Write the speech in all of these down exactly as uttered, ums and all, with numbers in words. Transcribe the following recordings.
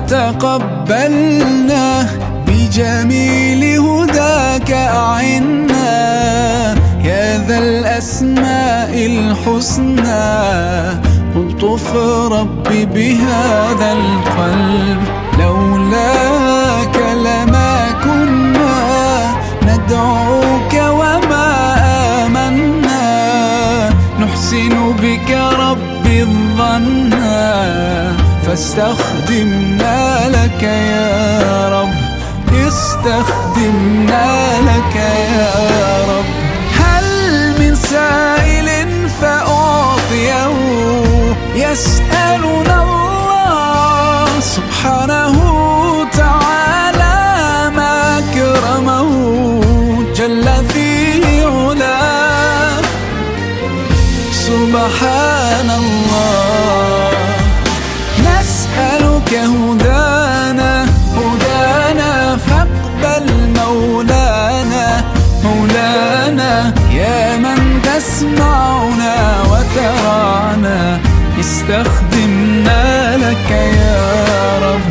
تقبلنا بجميل هداك أعنا يا ذا الأسماء الحسنى الطف ربي بهذا القلب لولاك لما كنا ندعوك وما آمنا نحسن بك ربي الظن فاستخدمنا لك يا رب استخدمنا لك يا رب هل من سائل فأعطيه يسألنا الله سبحانه تعالى ما أكرمه جل في علاه سبحان الله نسألك هدانا هدانا فاقبل مولانا مولانا يا من تسمعنا وترانا استخدمنا لك يا رب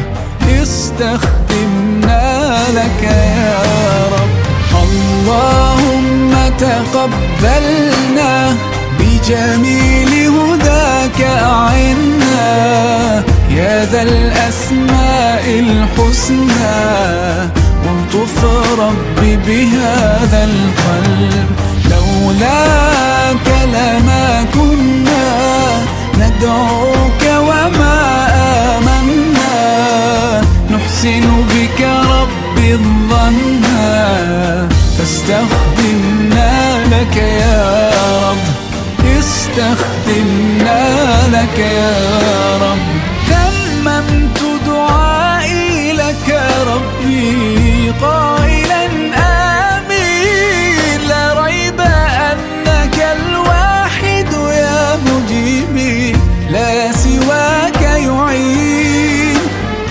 استخدمنا لك يا رب اللهم تقبلنا بجميل هداك أعنا يا ذا الأسماء الحسنى والطف ربي بهذا القلب لولاك لما كنا ندعوك وما آمنا نحسن بك ربي الظن فاستخدمنا لك يا رب استخدمنا لك يا رب تممت دعائي لك ربي قائلا آمين لا ريب أنك الواحد يا مجيبي لا سواك يعين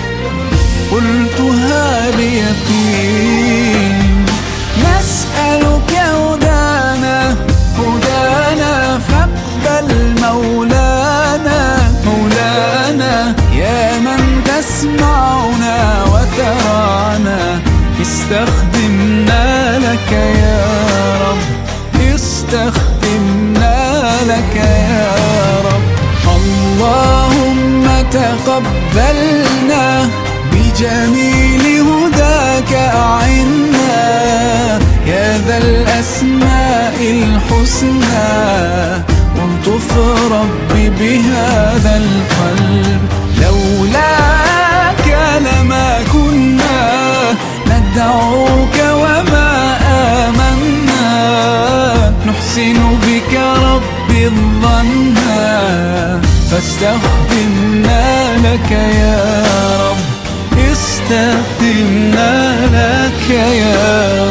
قلتها بيقين نسألك هدانا هدانا فاقبل مولانا مولانا يا من تسمعنا وترانا استخدمنا لك يا رب استخدمنا لك يا رب اللهم تقبلنا بجميل هداك أعنا يا ذا الأسماء الحسنى والطف ربي بهذا القلب لولاك لما كنا ندعوك وما آمنا نحسن بك ربي الظن فاستخدمنا لك يا رب استخدمنا لك يا رب